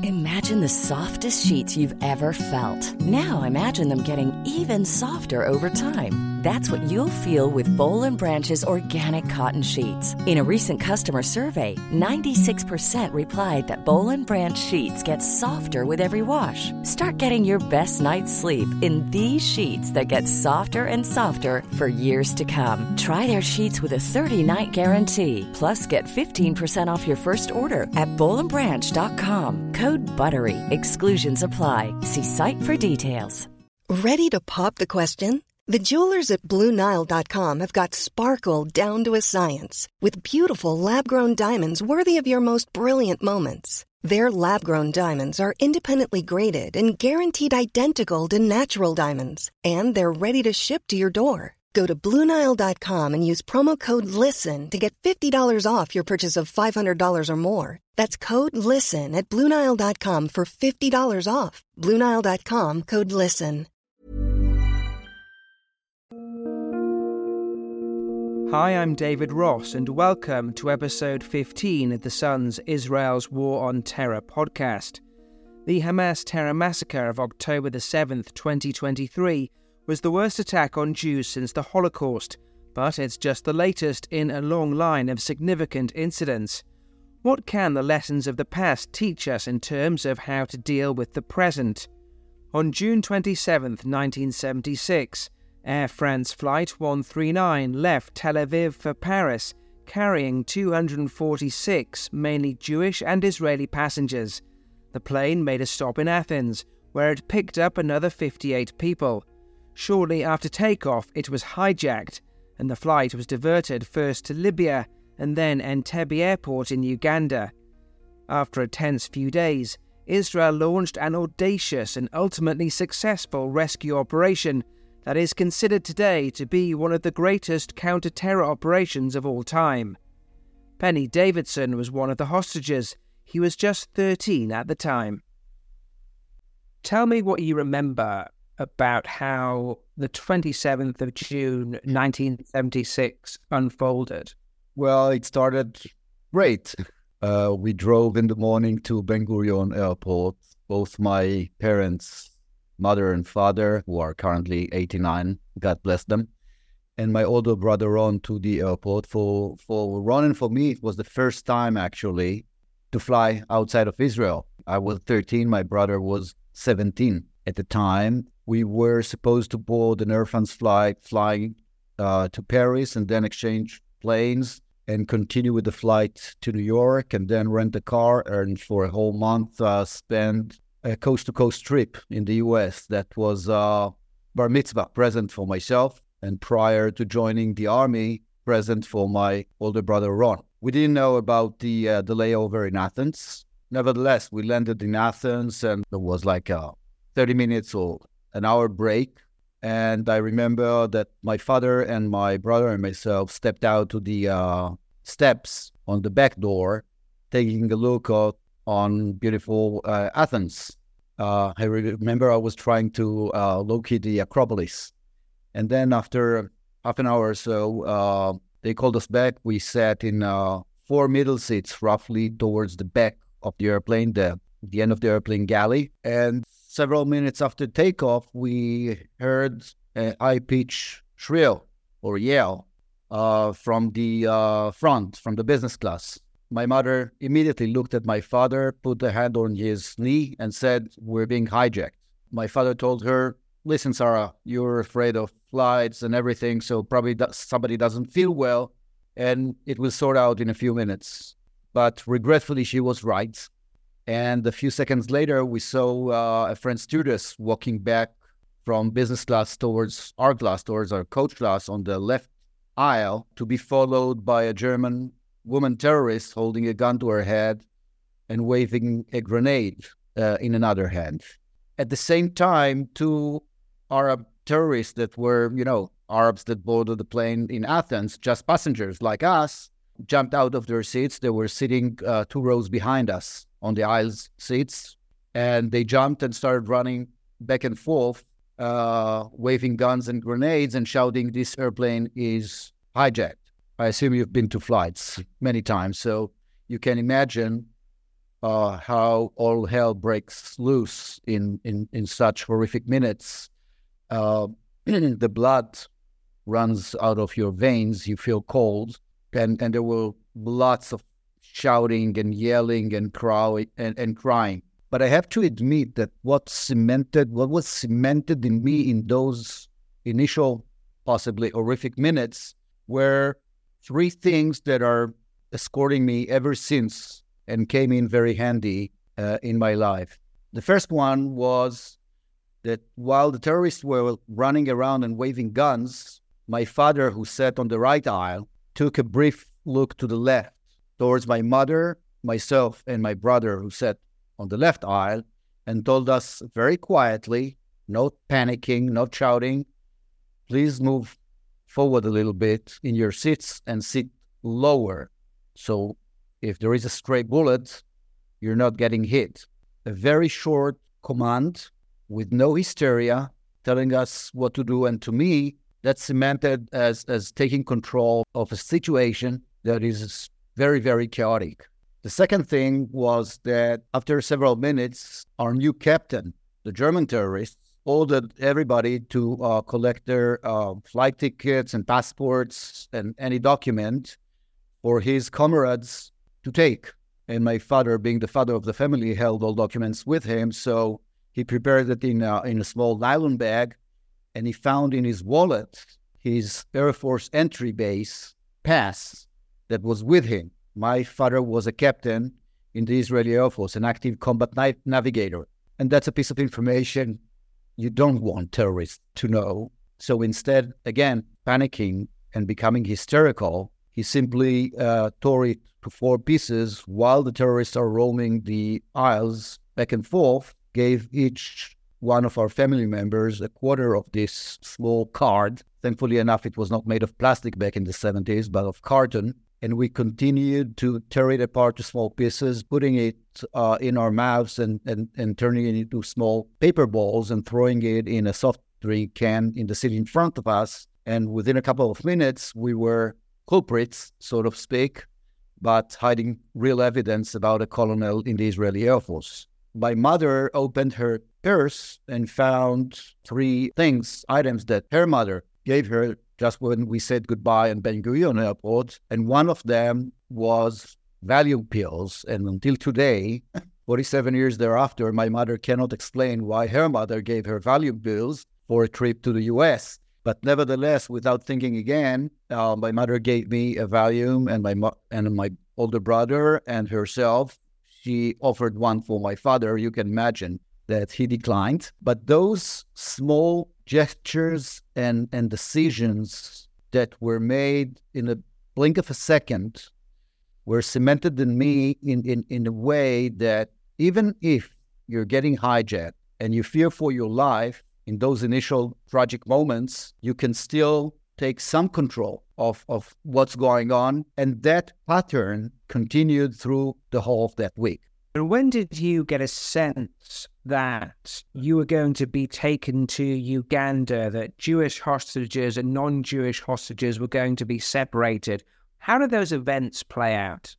Imagine the softest sheets you've ever felt. Now imagine them getting even softer over time. That's what you'll feel with Boll and Branch's organic cotton sheets. In a recent customer survey, 96% replied that Boll and Branch sheets get softer with every wash. Start getting your best night's sleep in these sheets that get softer and softer for years to come. Try their sheets with a 30-night guarantee. Plus, get 15% off your first order at bollandbranch.com. Code BUTTERY. Exclusions apply. See site for details. Ready to pop the question? The jewelers at BlueNile.com have got sparkle down to a science with beautiful lab-grown diamonds worthy of your most brilliant moments. Their lab-grown diamonds are independently graded and guaranteed identical to natural diamonds, and they're ready to ship to your door. Go to BlueNile.com and use promo code LISTEN to get $50 off your purchase of $500 or more. That's code LISTEN at BlueNile.com for $50 off. BlueNile.com, code LISTEN. Hi, I'm David Ross, and welcome to episode 15 of the Sun's Israel's War on Terror podcast. The Hamas terror massacre of October the 7th, 2023, was the worst attack on Jews since the Holocaust, but it's just the latest in a long line of significant incidents. What can the lessons of the past teach us in terms of how to deal with the present? On June 27, 1976, Air France Flight 139 left Tel Aviv for Paris, carrying 246 mainly Jewish and Israeli passengers. The plane made a stop in Athens, where it picked up another 58 people. Shortly after takeoff, it was hijacked, and the flight was diverted first to Libya and then Entebbe Airport in Uganda. After a tense few days, Israel launched an audacious and ultimately successful rescue operation that is considered today to be one of the greatest counter-terror operations of all time. Penny Davidson was one of the hostages. He was just 13 at the time. Tell me what you remember about how the 27th of June 1976 unfolded. Well, it started great. We drove in the morning to Ben Gurion Airport. Both my parents, mother and father, who are currently 89, God bless them, and my older brother Ron to the airport. For Ron and for me, it was the first time actually to fly outside of Israel. I was 13, my brother was 17 at the time. We were supposed to board an Air France flight flying to Paris and then exchange planes and continue with the flight to New York and then rent a car and for a whole month spend a coast-to-coast trip in the U.S. That was bar mitzvah present for myself, and prior to joining the army, present for my older brother Ron. We didn't know about the layover in Athens. Nevertheless, we landed in Athens, and there was like a 30 minutes or an hour break. And I remember that my father and my brother and myself stepped out to the steps on the back door, taking a look on beautiful Athens. I remember I was trying to locate the Acropolis. And then after half an hour or so, they called us back. We sat in 4 middle seats, roughly towards the back of the airplane, the end of the airplane galley. And several minutes after takeoff, we heard a high-pitched shrill or yell from the front, from the business class. My mother immediately looked at my father, put a hand on his knee, and said, "We're being hijacked." My father told her, "Listen, Sarah, you're afraid of flights and everything, so probably somebody doesn't feel well, and it will sort out in a few minutes." But regretfully, she was right. And a few seconds later, we saw a French stewardess walking back from business class towards our coach class on the left aisle, to be followed by a German woman terrorist holding a gun to her head and waving a grenade in another hand. At the same time, 2 Arab terrorists that were, Arabs that boarded the plane in Athens, just passengers like us, jumped out of their seats. They were sitting 2 rows behind us on the aisles seats, and they jumped and started running back and forth, waving guns and grenades and shouting, "This airplane is hijacked." I assume you've been to flights many times, so you can imagine how all hell breaks loose in such horrific minutes. The blood runs out of your veins, you feel cold, and there were lots of shouting and yelling and crying. But I have to admit that what was cemented in me in those initial, possibly horrific minutes were three things that are escorting me ever since and came in very handy in my life. The first one was that while the terrorists were running around and waving guns, my father, who sat on the right aisle, took a brief look to the left towards my mother, myself, and my brother, who sat on the left aisle, and told us very quietly, no panicking, no shouting, please move forward a little bit in your seats and sit lower. So if there is a stray bullet, you're not getting hit. A very short command with no hysteria, telling us what to do. And to me, that's cemented as taking control of a situation that is very, very chaotic. The second thing was that after several minutes, our new captain, the German terrorists, ordered everybody to collect their flight tickets and passports and any document for his comrades to take. And my father, being the father of the family, held all documents with him. So he prepared it in a small nylon bag, and he found in his wallet his Air Force entry base pass that was with him. My father was a captain in the Israeli Air Force, an active combat navigator. And that's a piece of information you don't want terrorists to know. So instead, again, panicking and becoming hysterical, he simply tore it to four pieces while the terrorists are roaming the aisles back and forth, gave each one of our family members a quarter of this small card. Thankfully enough, it was not made of plastic back in the 70s, but of carton. And we continued to tear it apart to small pieces, putting it in our mouths and turning it into small paper balls and throwing it in a soft drink can in the seat in front of us. And within a couple of minutes, we were culprits, so to speak, but hiding real evidence about a colonel in the Israeli Air Force. My mother opened her purse and found three items that her mother gave her just when we said goodbye in Ben Gurion Airport. And one of them was Valium pills. And until today, 47 years thereafter, my mother cannot explain why her mother gave her Valium pills for a trip to the U.S. But nevertheless, without thinking again, my mother gave me a Valium, and my older brother and herself. She offered one for my father. You can imagine that he declined. But those small gestures and decisions that were made in a blink of a second were cemented in me in a way that even if you're getting hijacked and you fear for your life in those initial tragic moments, you can still take some control of what's going on. And that pattern continued through the whole of that week. And when did you get a sense that you were going to be taken to Uganda, that Jewish hostages and non-Jewish hostages were going to be separated? How did those events play out?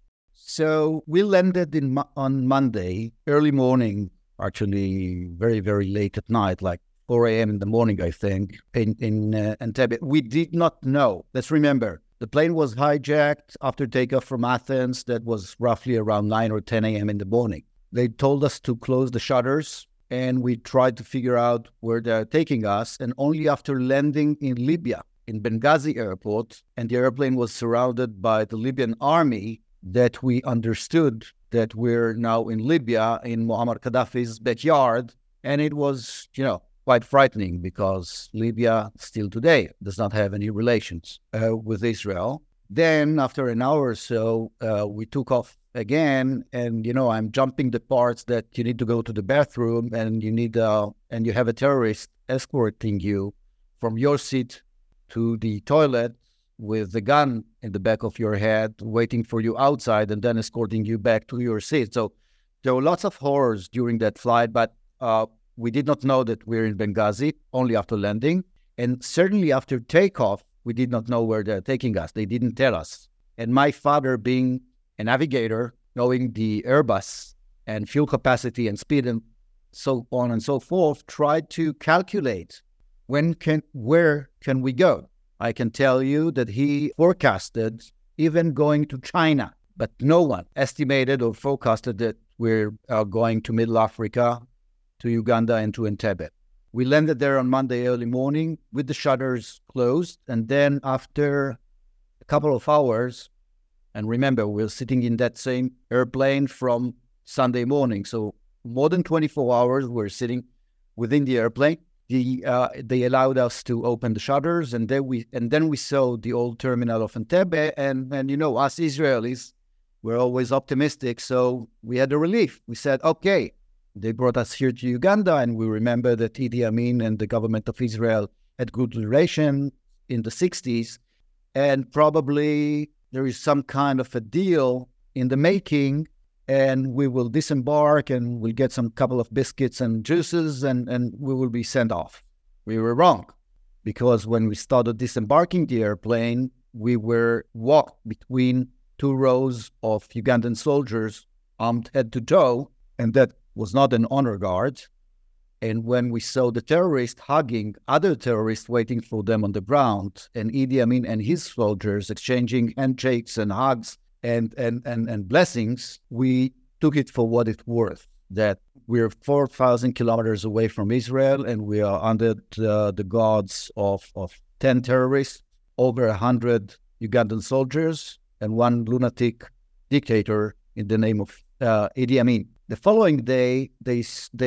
So we landed on Monday, early morning, actually very, very late at night, like 4 a.m. in the morning, I think, in Entebbe. We did not know. Let's remember, the plane was hijacked after takeoff from Athens. That was roughly around 9 or 10 a.m. in the morning. They told us to close the shutters, and we tried to figure out where they're taking us. And only after landing in Libya, in Benghazi airport, and the airplane was surrounded by the Libyan army, that we understood that we're now in Libya, in Muammar Gaddafi's backyard. And it was, quite frightening, because Libya still today does not have any relations with Israel. Then after an hour or so, we took off again, and I'm jumping the parts that you need to go to the bathroom, and you have a terrorist escorting you from your seat to the toilet with the gun in the back of your head, waiting for you outside, and then escorting you back to your seat. So there were lots of horrors during that flight, but we did not know that we're in Benghazi only after landing. And certainly after takeoff, we did not know where they're taking us. They didn't tell us. And my father, being a navigator, knowing the Airbus and fuel capacity and speed and so on and so forth, tried to calculate where can we go. I can tell you that he forecasted even going to China, but no one estimated or forecasted that we're going to Middle Africa, to Uganda, and to Entebbe. We landed there on Monday early morning with the shutters closed, and then after a couple of hours, and remember, we're sitting in that same airplane from Sunday morning, so more than 24 hours we're sitting within the airplane. They allowed us to open the shutters, and then we saw the old terminal of Entebbe, and you know, us Israelis, we're always optimistic, so we had a relief. We said, okay, they brought us here to Uganda, and we remember that Idi Amin and the government of Israel had good relations in the 60s, and probably there is some kind of a deal in the making, and we will disembark and we'll get some couple of biscuits and juices, and we will be sent off. We were wrong, because when we started disembarking the airplane, we were walked between two rows of Ugandan soldiers armed head to toe, and that was not an honor guard. And when we saw the terrorists hugging other terrorists waiting for them on the ground, and Idi Amin and his soldiers exchanging handshakes and hugs and blessings, we took it for what it's worth, that we're 4,000 kilometers away from Israel, and we are under the guards of 10 terrorists, over 100 Ugandan soldiers, and one lunatic dictator in the name of Idi Amin. The following day, they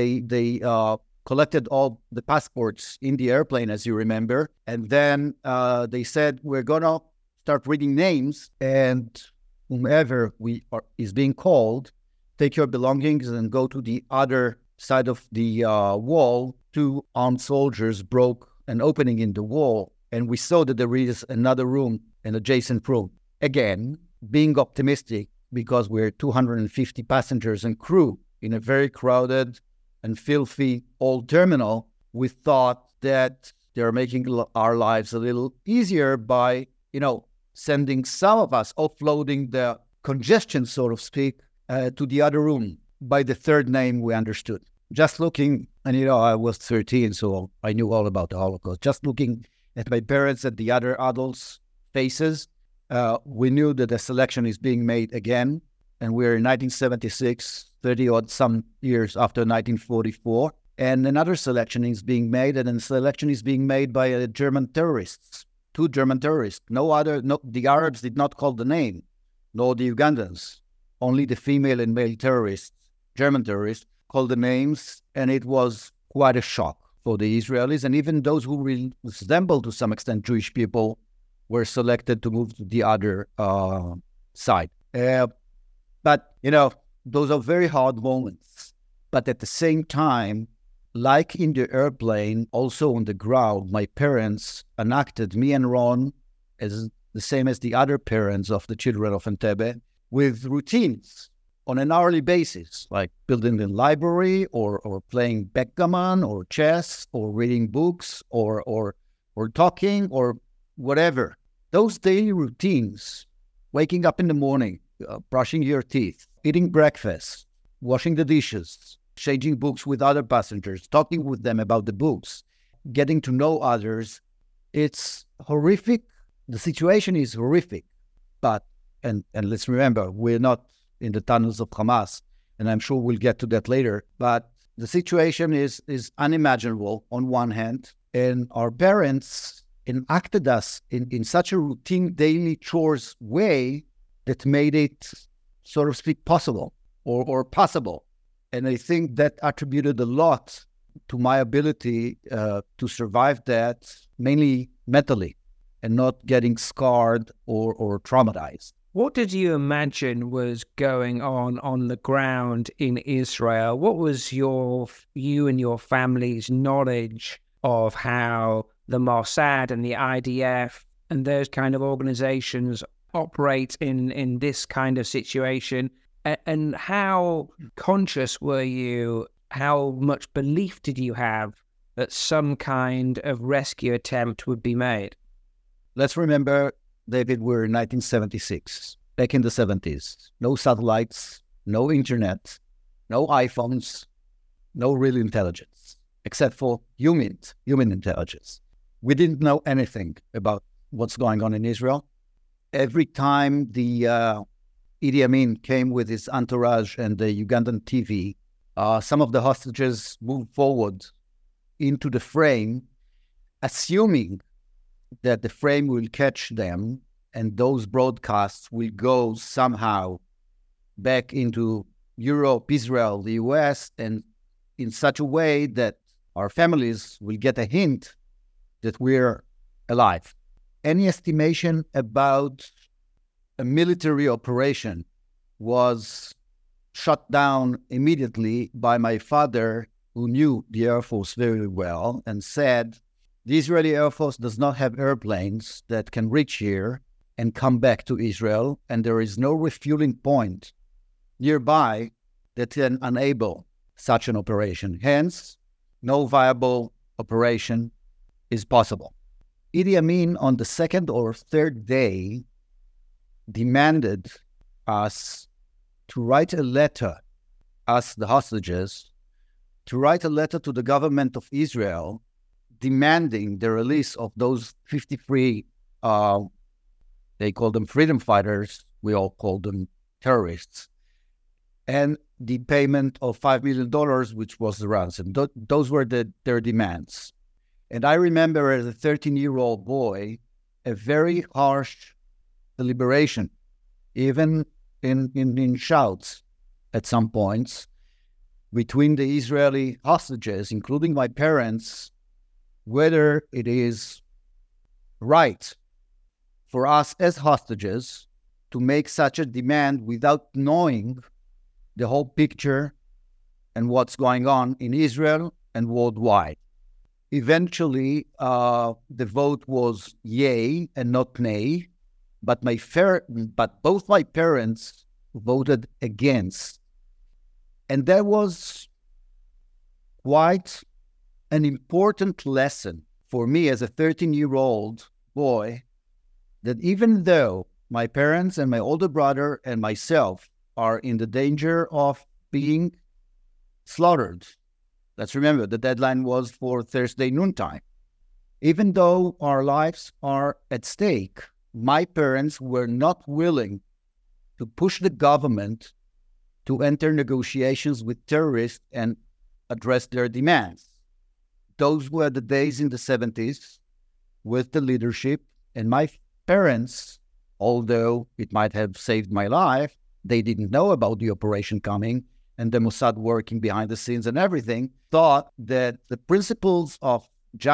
collected all the passports in the airplane, as you remember, and then they said, we're going to start reading names, and whomever is being called, take your belongings and go to the other side of the wall. Two armed soldiers broke an opening in the wall, and we saw that there is another room, an adjacent room. Again, being optimistic, because we're 250 passengers and crew in a very crowded and filthy old terminal, we thought that they're making our lives a little easier by, sending some of us, offloading the congestion, so to speak, to the other room. By the third name, we understood. Just looking, and I was 13, so I knew all about the Holocaust. Just looking at my parents, at the other adults' faces, we knew that the selection is being made again, and we're in 1976, 30-odd some years after 1944, and another selection is being made, and the selection is being made by German terrorists, two German terrorists. The Arabs did not call the name, nor the Ugandans. Only the female and male terrorists, German terrorists, called the names, and it was quite a shock for the Israelis, and even those who resemble to some extent Jewish people were selected to move to the other side. But, those are very hard moments. But at the same time, like in the airplane, also on the ground, my parents enacted, me and Ron, as the same as the other parents of the children of Entebbe, with routines on an hourly basis, like building the library or playing backgammon or chess or reading books or talking or whatever. Those daily routines, waking up in the morning, brushing your teeth, eating breakfast, washing the dishes, exchanging books with other passengers, talking with them about the books, getting to know others, it's horrific. The situation is horrific. But, and let's remember, we're not in the tunnels of Hamas, and I'm sure we'll get to that later, but the situation is unimaginable on one hand, and our parents enacted us in such a routine daily chores way that made it, so to speak, possible or possible. And I think that attributed a lot to my ability to survive that, mainly mentally, and not getting scarred or traumatized. What did you imagine was going on the ground in Israel? What was you and your family's knowledge of how the Mossad and the IDF and those kind of organizations operate in this kind of situation? And how conscious were you? How much belief did you have that some kind of rescue attempt would be made? Let's remember, David, we're in 1976, back in the 70s. No satellites, no internet, no iPhones, no real intelligence, except for human intelligence. We didn't know anything about what's going on in Israel. Every time the Idi Amin came with his entourage and the Ugandan TV, some of the hostages moved forward into the frame, assuming that the frame will catch them and those broadcasts will go somehow back into Europe, Israel, the US, and in such a way that our families will get a hint that we're alive. Any estimation about a military operation was shut down immediately by my father, who knew the Air Force very well, and said, the Israeli Air Force does not have airplanes that can reach here and come back to Israel, and there is no refueling point nearby that can enable such an operation. Hence, no viable operation is possible. Idi Amin, on the second or third day, demanded us to write a letter, us the hostages, to write a letter to the government of Israel demanding the release of those 53, they call them freedom fighters, we all call them terrorists, and the payment of $5 million, which was the ransom. Those were their demands. And I remember as a 13-year-old boy, a very harsh deliberation, even in shouts at some points, between the Israeli hostages, including my parents, whether it is right for us as hostages to make such a demand without knowing the whole picture and what's going on in Israel and worldwide. Eventually, the vote was yay and not nay, but both my parents voted against. And that was quite an important lesson for me as a 13-year-old boy, that even though my parents and my older brother and myself are in the danger of being slaughtered. Let's remember, the deadline was for Thursday noontime. Even though our lives are at stake, my parents were not willing to push the government to enter negotiations with terrorists and address their demands. Those were the days in the 70s with the leadership, and my parents, although it might have saved my life, they didn't know about the operation coming and the Mossad working behind the scenes and everything, thought that the principles of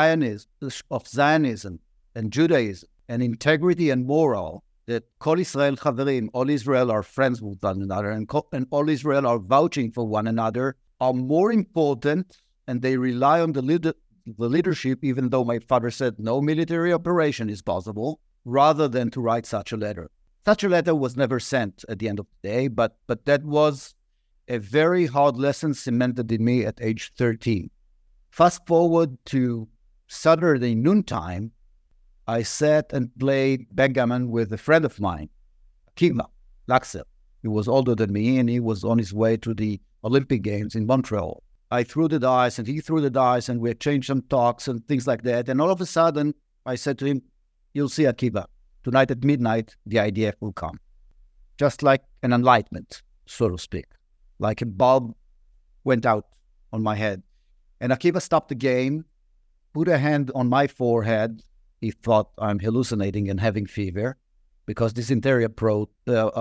Zionism and Judaism and integrity and moral, that Kol Israel Chaverim, all Israel are friends with one another, and all Israel are vouching for one another, are more important, and they rely on the leadership, even though my father said no military operation is possible, rather than to write such a letter. Such a letter was never sent at the end of the day, but that was a very hard lesson cemented in me at age 13. Fast forward to Saturday noontime, I sat and played backgammon with a friend of mine, Akiva Laxer. He was older than me, and he was on his way to the Olympic Games in Montreal. I threw the dice, and he threw the dice, and we exchanged some talks and things like that. And all of a sudden, I said to him, "You'll see, Akiva, tonight at midnight, the IDF will come." Just like an enlightenment, so to speak. Like a bulb went out on my head. And Akiva stopped the game, put a hand on my forehead. He thought I'm hallucinating and having fever, because dysentery broke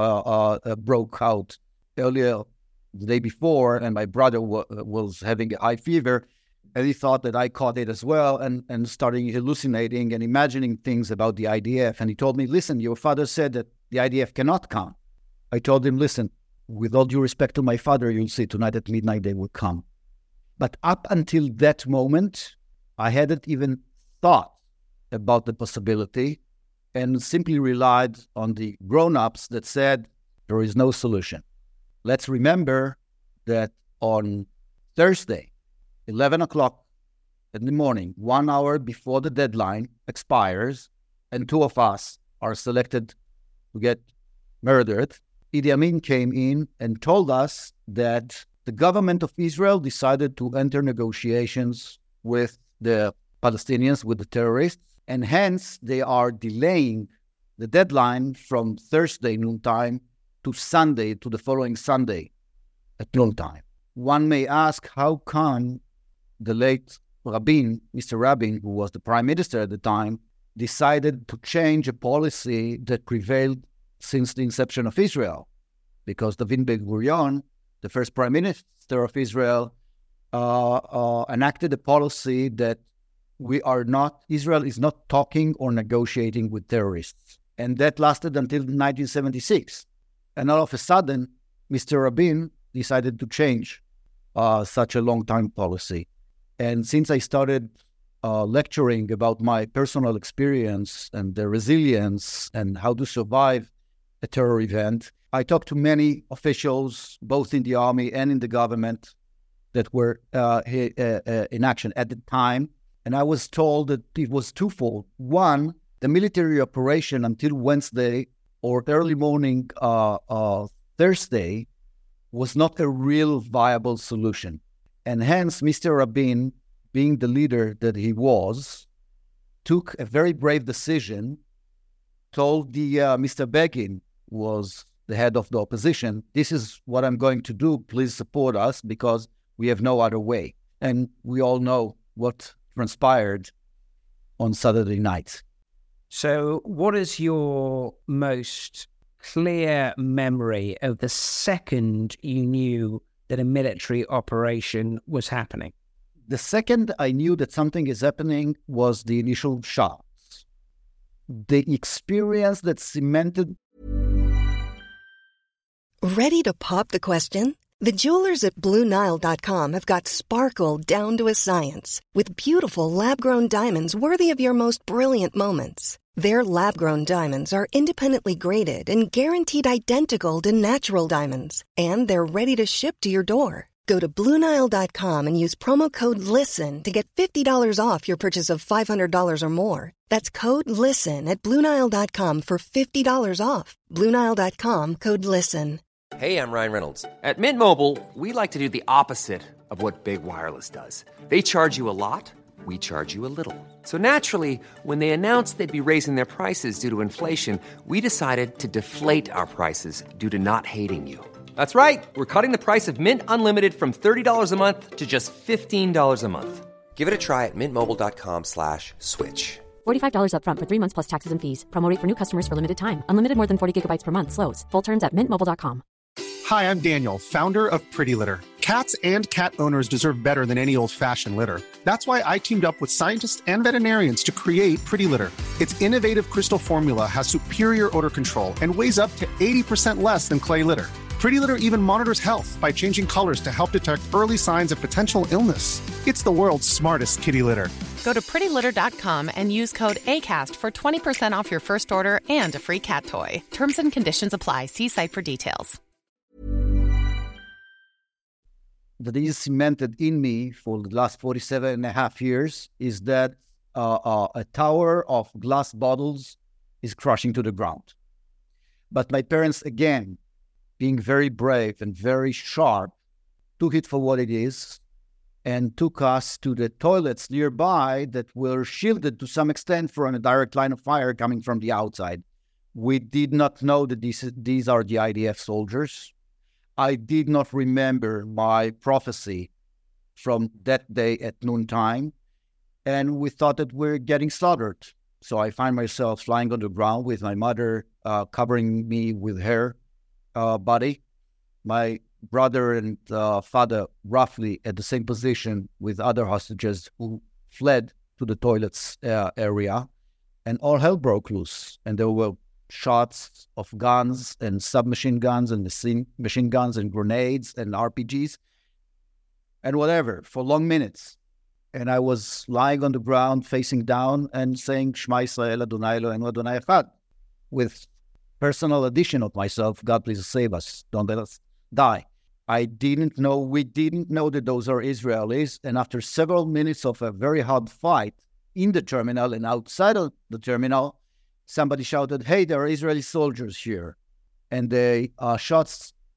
out earlier the day before, and my brother was having a high fever, and he thought that I caught it as well, and starting hallucinating and imagining things about the IDF. And he told me, "Listen, your father said that the IDF cannot come." I told him, "Listen, with all due respect to my father, you'll see tonight at midnight they will come." But up until that moment, I hadn't even thought about the possibility, and simply relied on the grown-ups that said there is no solution. Let's remember that on Thursday, 11 o'clock in the morning, 1 hour before the deadline expires, and two of us are selected to get murdered, Idi Amin came in and told us that the government of Israel decided to enter negotiations with the Palestinians, with the terrorists, and hence they are delaying the deadline from Thursday noontime to Sunday, to the following Sunday at noontime. One may ask, how come the late Rabin, Mr. Rabin, who was the prime minister at the time, decided to change a policy that prevailed since the inception of Israel? Because David Ben-Gurion, the first prime minister of Israel, enacted a policy that Israel is not talking or negotiating with terrorists. And that lasted until 1976. And all of a sudden, Mr. Rabin decided to change such a long-time policy. And since I started lecturing about my personal experience and the resilience and how to survive a terror event, I talked to many officials, both in the army and in the government, that were in action at the time. And I was told that it was twofold. One, the military operation until Wednesday or early morning Thursday was not a real viable solution. And hence, Mr. Rabin, being the leader that he was, took a very brave decision, told Mr. Begin, who was the head of the opposition, this is what I'm going to do, please support us, because we have no other way. And we all know what transpired on Saturday night. So what is your most clear memory of the second you knew that a military operation was happening? The second I knew that something is happening was the initial shots. The experience that cemented. Ready to pop the question? The jewelers at BlueNile.com have got sparkle down to a science with beautiful lab-grown diamonds worthy of your most brilliant moments. Their lab-grown diamonds are independently graded and guaranteed identical to natural diamonds, and they're ready to ship to your door. Go to BlueNile.com and use promo code LISTEN to get $50 off your purchase of $500 or more. That's code LISTEN at BlueNile.com for $50 off. BlueNile.com, code LISTEN. Hey, I'm Ryan Reynolds. At Mint Mobile, we like to do the opposite of what Big Wireless does. They charge you a lot, we charge you a little. So naturally, when they announced they'd be raising their prices due to inflation, we decided to deflate our prices due to not hating you. That's right. We're cutting the price of Mint Unlimited from $30 a month to just $15 a month. Give it a try at mintmobile.com/switch. $45 up front for 3 months plus taxes and fees. Promo rate for new customers for limited time. Unlimited more than 40 gigabytes per month slows. Full terms at mintmobile.com. Hi, I'm Daniel, founder of Pretty Litter. Cats and cat owners deserve better than any old-fashioned litter. That's why I teamed up with scientists and veterinarians to create Pretty Litter. Its innovative crystal formula has superior odor control and weighs up to 80% less than clay litter. Pretty Litter even monitors health by changing colors to help detect early signs of potential illness. It's the world's smartest kitty litter. Go to prettylitter.com and use code ACAST for 20% off your first order and a free cat toy. Terms and conditions apply. See site for details. That is cemented in me for the last 47 and a half years is that a tower of glass bottles is crashing to the ground. But my parents, again, being very brave and very sharp, took it for what it is and took us to the toilets nearby that were shielded to some extent from a direct line of fire coming from the outside. We did not know that these are the IDF soldiers. I did not remember my prophecy from that day at noontime, and we thought that we're getting slaughtered. So I find myself lying on the ground with my mother covering me with her body, my brother and father roughly at the same position with other hostages who fled to the toilets area, and all hell broke loose. And there were shots of guns and submachine guns and machine guns and grenades and RPGs and whatever for long minutes. And I was lying on the ground facing down and saying Shema Yisrael Adonai Eloheinu Adonai Echad, with personal addition of myself, God please save us, don't let us die. We didn't know that those are Israelis. And after several minutes of a very hard fight in the terminal and outside of the terminal, somebody shouted, "Hey, there are Israeli soldiers here." And the shots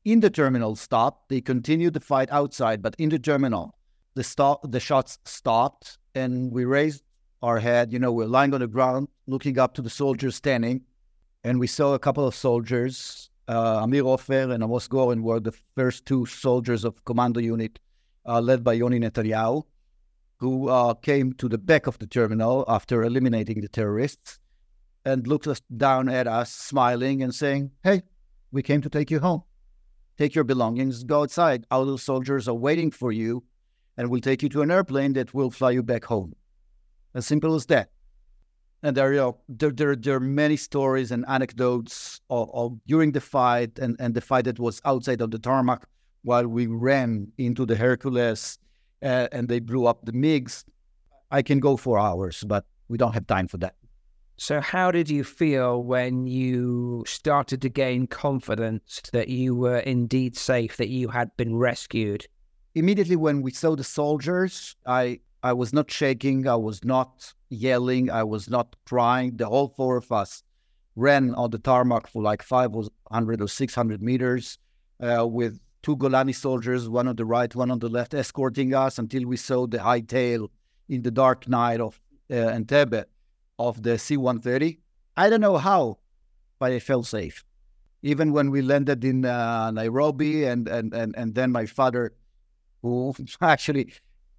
in the terminal stopped. They continued the fight outside, but in the terminal, the shots stopped, and we raised our head. We're lying on the ground, looking up to the soldiers standing, and we saw a couple of soldiers. Amir Ofer and Amos Goren were the first two soldiers of commando unit led by Yoni Netanyahu, who came to the back of the terminal after eliminating the terrorists and looked down at us, smiling and saying, "Hey, we came to take you home. Take your belongings, go outside. Our soldiers are waiting for you, and we'll take you to an airplane that will fly you back home." As simple as that. And there are many stories and anecdotes of during the fight and the fight that was outside of the tarmac while we ran into the Hercules and they blew up the MiGs. I can go for hours, but we don't have time for that. So how did you feel when you started to gain confidence that you were indeed safe, that you had been rescued? Immediately when we saw the soldiers, I was not shaking, I was not yelling, I was not crying. The whole four of us ran on the tarmac for like 500 or 600 meters with two Golani soldiers, one on the right, one on the left, escorting us until we saw the high tail in the dark night of Entebbe of the C-130. I don't know how, but I felt safe. Even when we landed in Nairobi and then my father, who actually...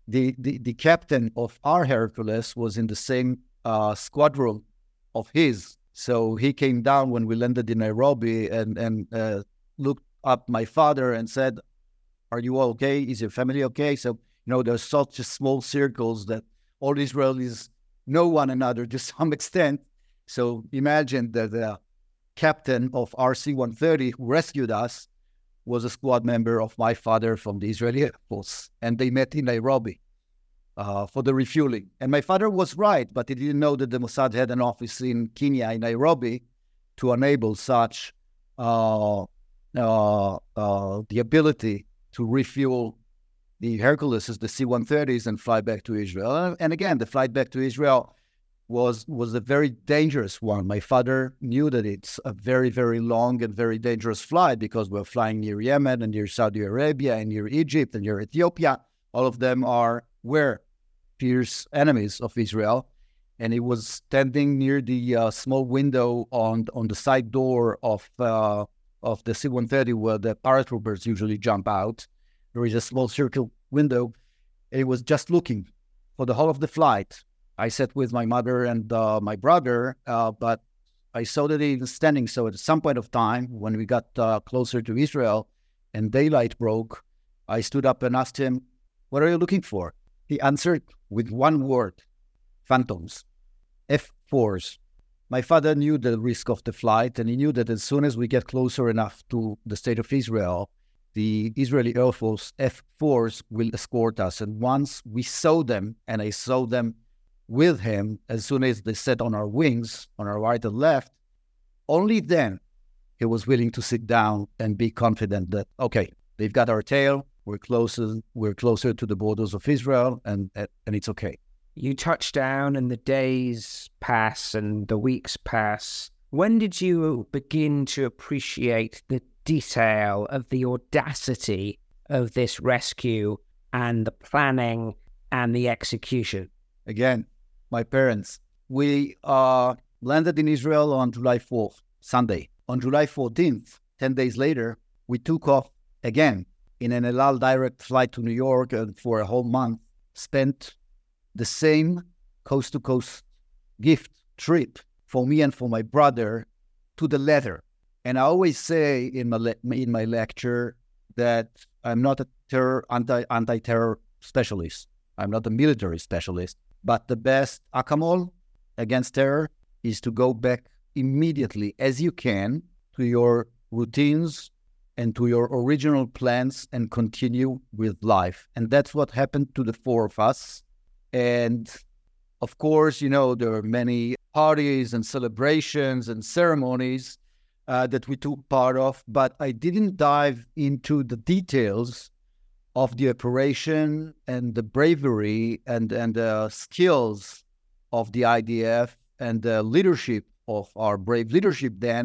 The captain of our Hercules was in the same squadron of his. So he came down when we landed in Nairobi and looked up my father and said, "Are you all okay? Is your family okay?" So, there's such small circles that all Israelis know one another to some extent. So imagine that the captain of our C-130 who rescued us was a squad member of my father from the Israeli Air Force, and they met in Nairobi for the refueling. And my father was right, but he didn't know that the Mossad had an office in Kenya, in Nairobi, to enable such the ability to refuel the Hercules, the C-130s, and fly back to Israel. And again, the flight back to Israel was a very dangerous one. My father knew that it's a very, very long and very dangerous flight because we're flying near Yemen and near Saudi Arabia and near Egypt and near Ethiopia. All of them were fierce enemies of Israel. And he was standing near the small window on the side door of the C-130 where the paratroopers usually jump out. There is a small circle window. And he was just looking for the whole of the flight. I sat with my mother and my brother, but I saw that he was standing. So at some point of time, when we got closer to Israel and daylight broke, I stood up and asked him, "What are you looking for?" He answered with one word: phantoms, F-4s. My father knew the risk of the flight, and he knew that as soon as we get closer enough to the state of Israel, the Israeli Air Force F-4s will escort us. And once we saw them, and I saw them with him, as soon as they sat on our wings, on our right and left, only then he was willing to sit down and be confident that, okay, they've got our tail, we're closer to the borders of Israel, and it's okay. You touch down and the days pass and the weeks pass. When did you begin to appreciate the detail of the audacity of this rescue and the planning and the execution? Again, my parents. We landed in Israel on July 4th, Sunday. On July 14th, 10 days later, we took off again in an El Al direct flight to New York for a whole month, spent the same coast-to-coast gift trip for me and for my brother to the letter. And I always say in my lecture that I'm not a anti-terror specialist. I'm not a military specialist. But the best acamol against terror is to go back immediately as you can to your routines and to your original plans and continue with life. And that's what happened to the four of us. And of course, there are many parties and celebrations and ceremonies that we took part of, but I didn't dive into the details of the operation and the bravery and the skills of the IDF and the leadership of our brave leadership then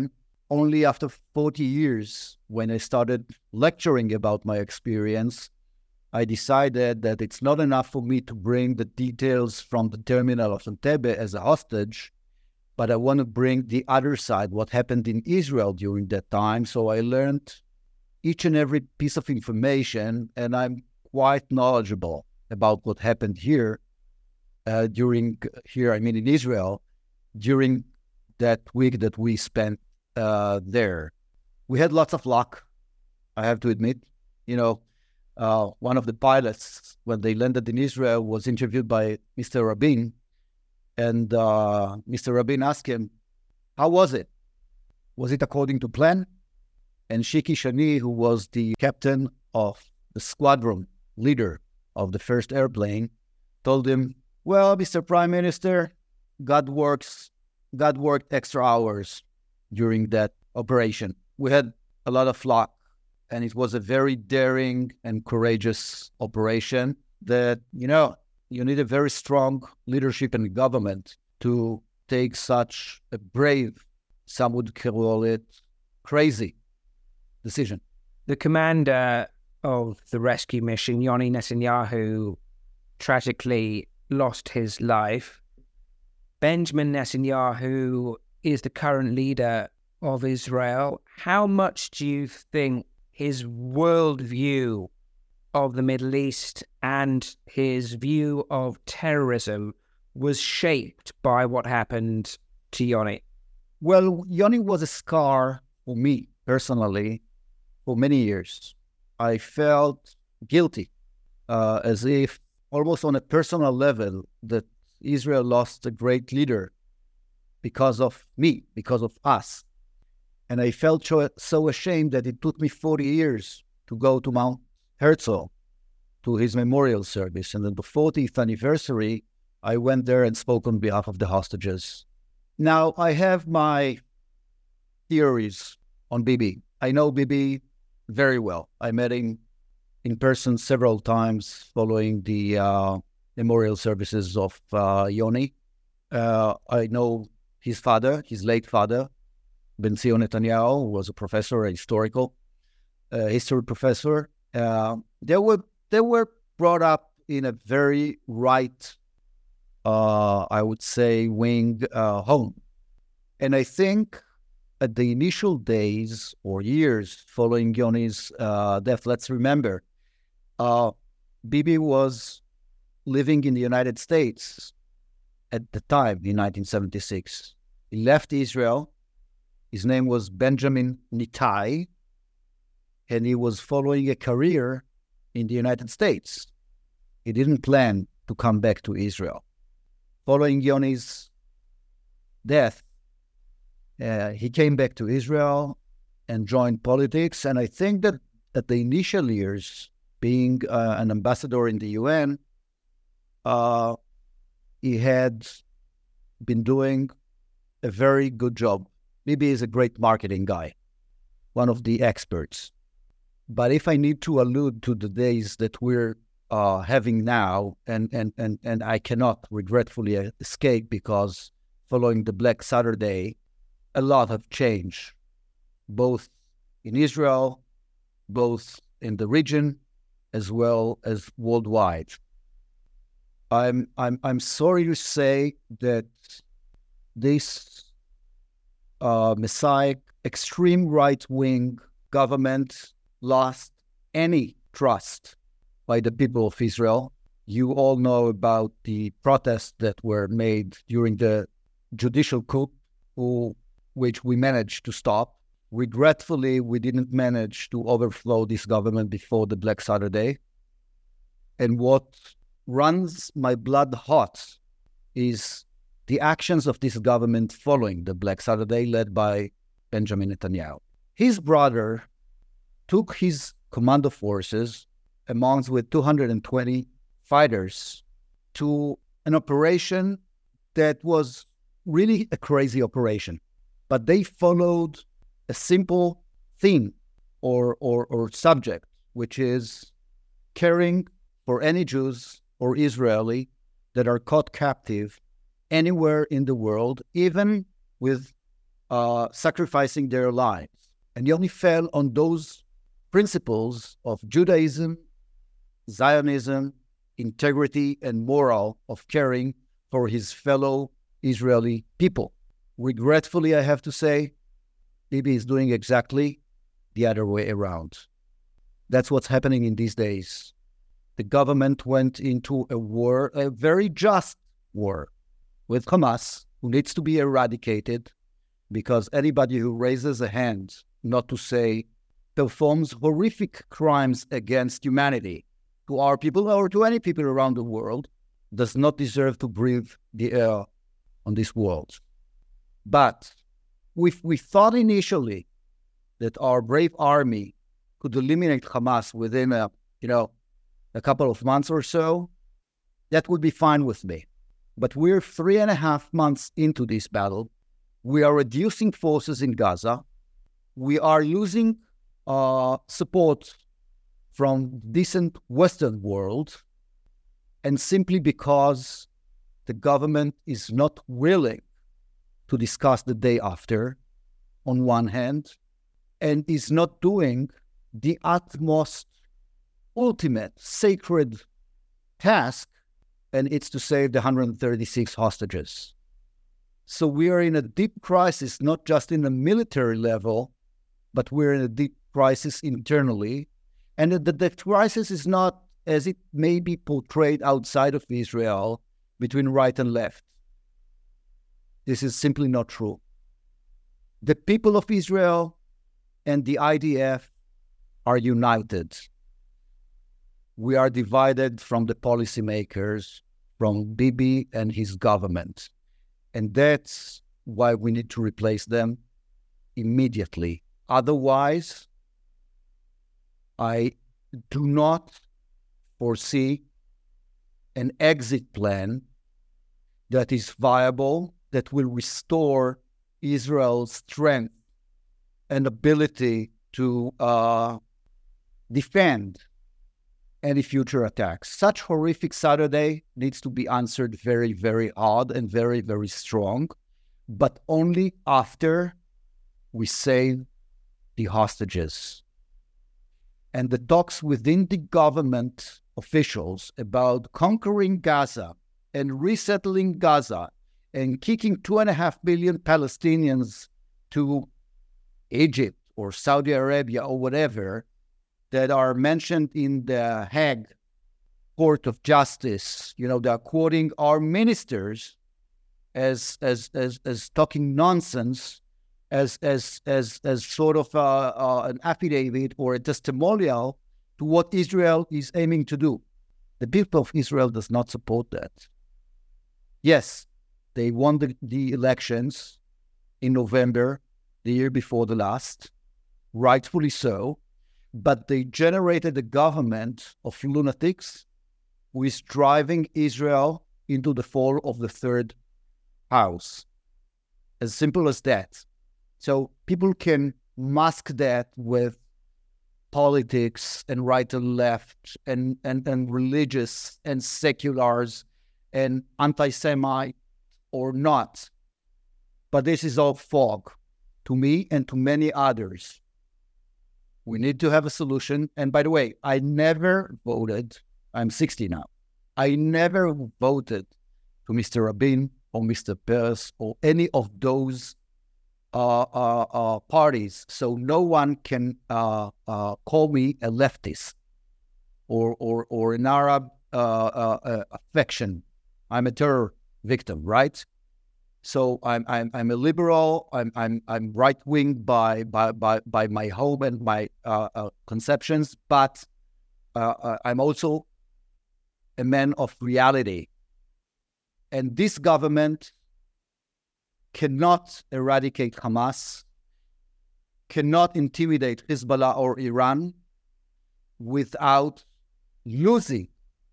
only after 40 years, when I started lecturing about my experience, I decided that it's not enough for me to bring the details from the terminal of Entebbe as a hostage, but I want to bring the other side, what happened in Israel during that time. So I learned each and every piece of information, and I'm quite knowledgeable about what happened here in Israel, during that week that we spent there. We had lots of luck, I have to admit. One of the pilots, when they landed in Israel, was interviewed by Mr. Rabin, and Mr. Rabin asked him, how was it? Was it according to plan? And Shiki Shani, who was the captain of the squadron leader of the first airplane, told him, well, Mr. Prime Minister, God worked extra hours during that operation. We had a lot of luck, and it was a very daring and courageous operation that, you need a very strong leadership and government to take such a brave, some would call it crazy, decision. The commander of the rescue mission, Yoni Netanyahu, tragically lost his life. Benjamin Netanyahu is the current leader of Israel. How much do you think his worldview of the Middle East and his view of terrorism was shaped by what happened to Yoni? Well, Yoni was a scar for me personally for many years. I felt guilty, as if almost on a personal level that Israel lost a great leader because of me, because of us. And I felt so ashamed that it took me 40 years to go to Mount Herzl, to his memorial service. And on the 40th anniversary, I went there and spoke on behalf of the hostages. Now, I have my theories on Bibi. I know Bibi very well. I met him in person several times following the memorial services of Yoni. I know his father, his late father, Ben-Zion Netanyahu, who was a professor, a historical history professor. They were brought up in a very right, I would say, wing home. And I think at the initial days or years following Yoni's death, let's remember, Bibi was living in the United States at the time in 1976. He left Israel. His name was Benjamin Nitai, and he was following a career in the United States. He didn't plan to come back to Israel. Following Yoni's death, he came back to Israel and joined politics. And I think that at the initial years, being an ambassador in the UN, he had been doing a very good job. Bibi is a great marketing guy, one of the experts. But if I need to allude to the days that we're having now, and I cannot regretfully escape, because following the Black Saturday, a lot have changed, both in Israel, both in the region, as well as worldwide. I'm sorry to say that this Messiah extreme right-wing government lost any trust by the people of Israel. You all know about the protests that were made during the judicial coup, which we managed to stop. Regretfully, we didn't manage to overthrow this government before the Black Saturday. And what runs my blood hot is the actions of this government following the Black Saturday, led by Benjamin Netanyahu. His brother took his commando forces, amongst with 220 fighters, to an operation that was really a crazy operation. But they followed a simple theme or subject, which is caring for any Jews or Israeli that are caught captive anywhere in the world, even with sacrificing their lives. And he only fell on those principles of Judaism, Zionism, integrity, and moral of caring for his fellow Israeli people. Regretfully, I have to say, Bibi is doing exactly the other way around. That's what's happening in these days. The government went into a war, a very just war, with Hamas, who needs to be eradicated, because anybody who raises a hand, not to say performs horrific crimes against humanity to our people or to any people around the world, does not deserve to breathe the air on this world. But we thought initially that our brave army could eliminate Hamas within a couple of months or so. That would be fine with me. But we're 3.5 months into this battle. We are reducing forces in Gaza. We are losing support from decent Western world, and simply because the government is not willing to discuss the day after, on one hand, and is not doing the utmost, ultimate, sacred task, and it's to save the 136 hostages. So we are in a deep crisis, not just in a military level, but we're in a deep crisis internally. And the crisis is not as it may be portrayed outside of Israel between right and left. This is simply not true. The people of Israel and the IDF are united. We are divided from the policymakers, from Bibi and his government. And that's why we need to replace them immediately. Otherwise, I do not foresee an exit plan that is viable, that will restore Israel's strength and ability to defend any future attacks. Such horrific Saturday needs to be answered very, very hard and very, very strong, but only after we save the hostages. And the talks within the government officials about conquering Gaza and resettling Gaza and kicking 2.5 million Palestinians to Egypt or Saudi Arabia or whatever that are mentioned in the Hague Court of Justice. They are quoting our ministers as talking nonsense, as sort of an affidavit or a testimonial to what Israel is aiming to do. The people of Israel does not support that. Yes, they won the elections in November, the year before the last, rightfully so, but they generated a government of lunatics who is driving Israel into the fall of the third house. As simple as that. So people can mask that with politics and right and left and religious and seculars and anti-Semite or not. But this is all fog to me and to many others. We need to have a solution. And by the way, I never voted, I'm 60 now, I never voted to Mr. Rabin or Mr. Peres or any of those parties. So no one can call me a leftist or an Arab affection. I'm a terror victim, right? So I'm a liberal. I'm right wing by my home and my conceptions, but I'm also a man of reality. And this government cannot eradicate Hamas, cannot intimidate Hezbollah or Iran without losing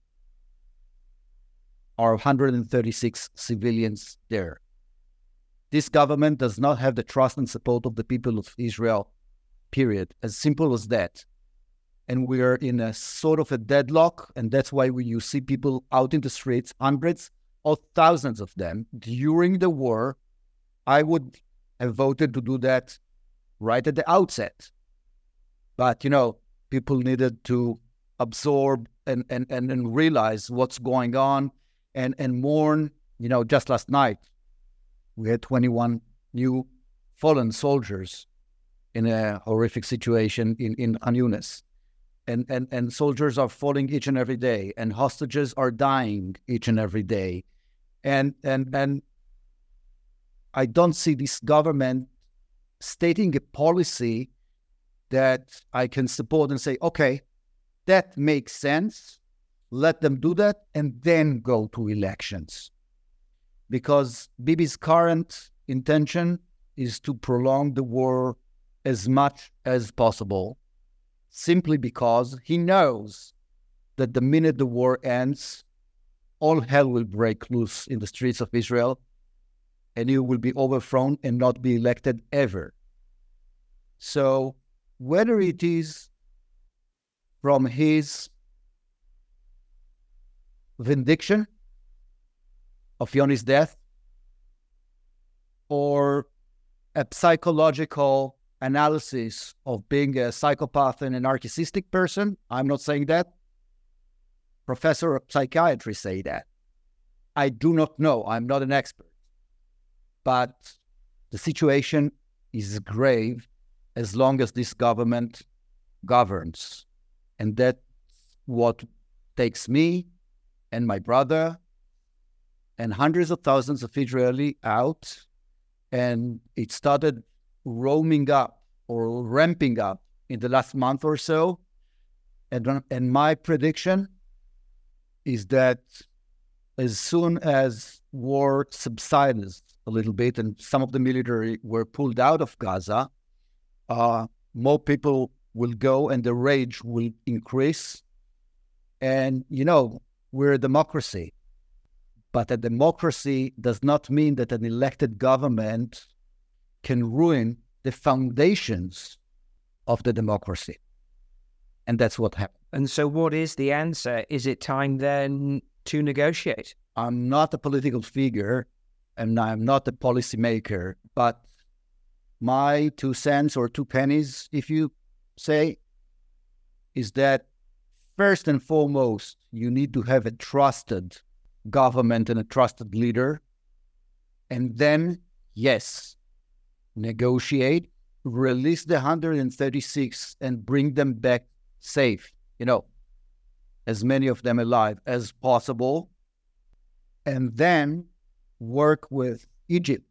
our 136 civilians there. This government does not have the trust and support of the people of Israel, period. As simple as that. And we are in a sort of a deadlock, and that's why when you see people out in the streets, hundreds or thousands of them, during the war, I would have voted to do that right at the outset. But, people needed to absorb and realize what's going on and mourn. Just last night, we had 21 new fallen soldiers in a horrific situation in Khan Yunis. And soldiers are falling each and every day, and hostages are dying each and every day. And I don't see this government stating a policy that I can support and say, okay, that makes sense. Let them do that and then go to elections. Because Bibi's current intention is to prolong the war as much as possible, simply because he knows that the minute the war ends, all hell will break loose in the streets of Israel, and he will be overthrown and not be elected ever. So whether it is from his vindication of Yoni's death or a psychological analysis of being a psychopath and a narcissistic person, I'm not saying that. Professor of psychiatry say that. I do not know. I'm not an expert. But the situation is grave as long as this government governs. And that's what takes me and my brother and hundreds of thousands of Israelis out. And it started roaming up or ramping up in the last month or so. And my prediction is that as soon as war subsides a little bit and some of the military were pulled out of Gaza, more people will go and the rage will increase. And, we're a democracy. But a democracy does not mean that an elected government can ruin the foundations of the democracy. And that's what happened. And so what is the answer? Is it time then to negotiate? I'm not a political figure and I'm not a policymaker, but my 2 cents or 2 pennies, if you say, is that first and foremost, you need to have a trusted government and a trusted leader. And then, yes, negotiate, release the 136 and bring them back safe, as many of them alive as possible. And then work with Egypt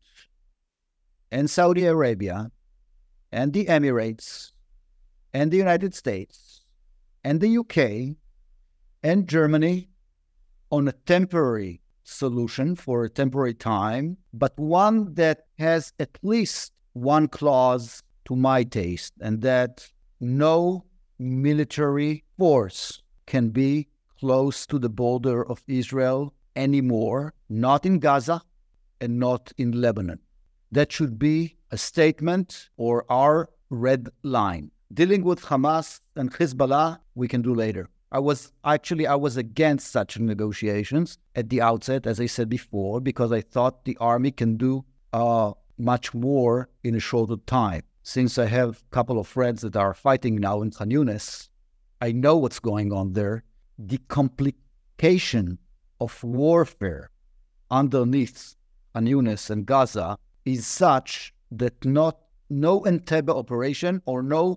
and Saudi Arabia and the Emirates and the United States and the UK and Germany on a temporary solution for a temporary time, but one that has at least one clause to my taste, and that no military force can be close to the border of Israel anymore, not in Gaza and not in Lebanon. That should be a statement or our red line. Dealing with Hamas and Hezbollah, we can do later. I was against such negotiations at the outset, as I said before, because I thought the army can do much more in a shorter time. Since I have a couple of friends that are fighting now in Khan Yunis, I know what's going on there. The complication of warfare underneath Khan Yunis and Gaza is such that no Entebbe operation or no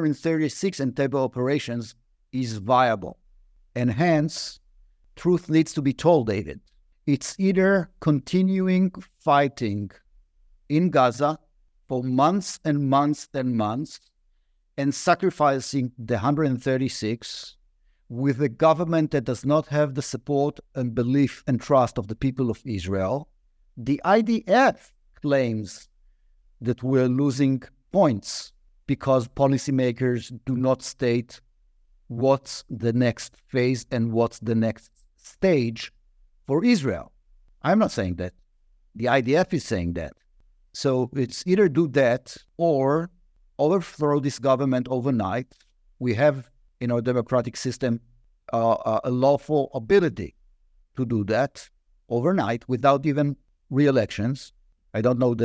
136 Entebbe operations is viable. And hence, truth needs to be told, David. It's either continuing fighting in Gaza for months and months and months and sacrificing the 136 with a government that does not have the support and belief and trust of the people of Israel. The IDF claims that we're losing points because policymakers do not state what's the next phase and what's the next stage for Israel. I'm not saying that. The IDF is saying that. So it's either do that or overthrow this government overnight. We have in our democratic system a lawful ability to do that overnight without even re-elections. I don't know that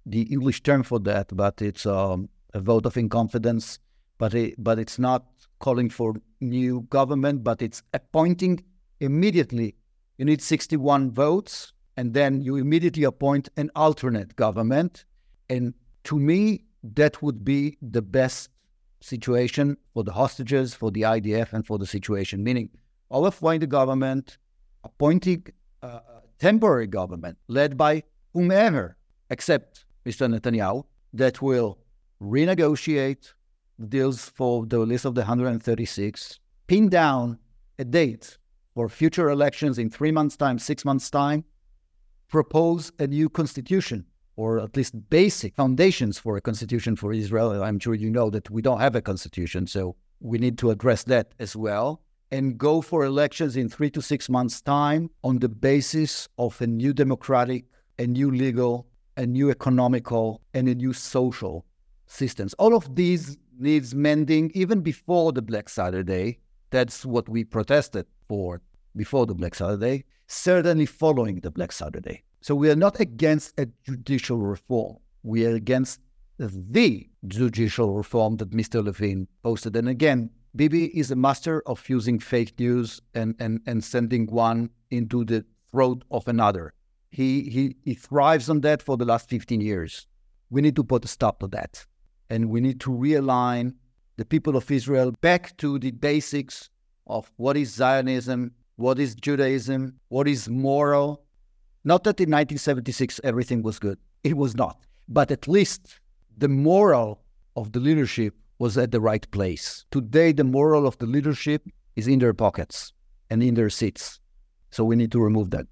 the English term for that, but it's a vote of inconfidence. But it's not calling for new government, but it's appointing immediately. You need 61 votes, and then you immediately appoint an alternate government. And to me, that would be the best situation for the hostages, for the IDF, and for the situation, meaning overthrowing the government, appointing a temporary government led by whomever, except Mr. Netanyahu, that will renegotiate deals for the list of the 136, pin down a date for future elections in 3 months' time, 6 months' time, propose a new constitution, or at least basic foundations for a constitution for Israel. I'm sure you know that we don't have a constitution, so we need to address that as well, and go for elections in 3 to 6 months' time on the basis of a new democratic, a new legal, a new economical, and a new social systems. All of these needs mending even before the Black Saturday. That's what we protested for before the Black Saturday, certainly following the Black Saturday. So we are not against a judicial reform. We are against the judicial reform that Mr. Levin posted. And again, Bibi is a master of using fake news and sending one into the throat of another. He thrives on that for the last 15 years. We need to put a stop to that. And we need to realign the people of Israel back to the basics of what is Zionism, what is Judaism, what is moral. Not that in 1976 everything was good. It was not. But at least the moral of the leadership was at the right place. Today, the moral of the leadership is in their pockets and in their seats. So we need to remove that.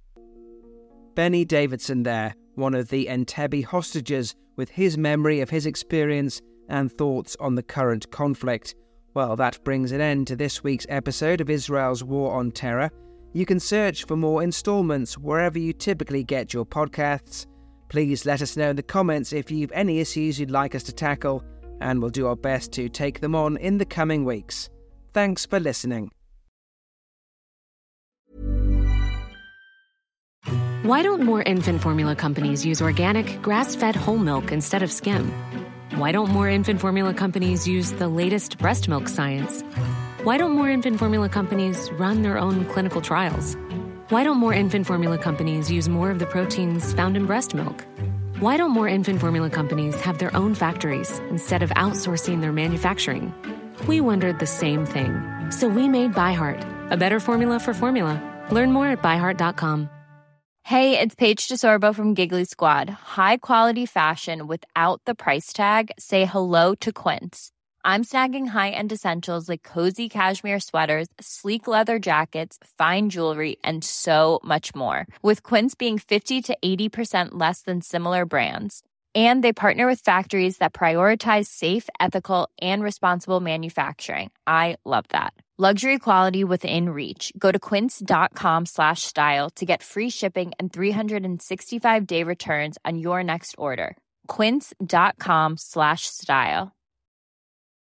Benny Davidson there, one of the Entebbe hostages, with his memory of his experience and thoughts on the current conflict. Well, that brings an end to this week's episode of Israel's War on Terror. You can search for more installments wherever you typically get your podcasts. Please let us know in the comments if you've any issues you'd like us to tackle, and we'll do our best to take them on in the coming weeks. Thanks for listening. Why don't more infant formula companies use organic, grass-fed whole milk instead of skim? Why don't more infant formula companies use the latest breast milk science? Why don't more infant formula companies run their own clinical trials? Why don't more infant formula companies use more of the proteins found in breast milk? Why don't more infant formula companies have their own factories instead of outsourcing their manufacturing? We wondered the same thing. So we made ByHeart, a better formula for formula. Learn more at byheart.com. Hey, it's Paige DeSorbo from Giggly Squad. High quality fashion without the price tag. Say hello to Quince. I'm snagging high-end essentials like cozy cashmere sweaters, sleek leather jackets, fine jewelry, and so much more. With Quince being 50 to 80% less than similar brands. And they partner with factories that prioritize safe, ethical, and responsible manufacturing. I love that. Luxury quality within reach. Go to quince.com/style to get free shipping and 365-day returns on your next order. Quince.com/style.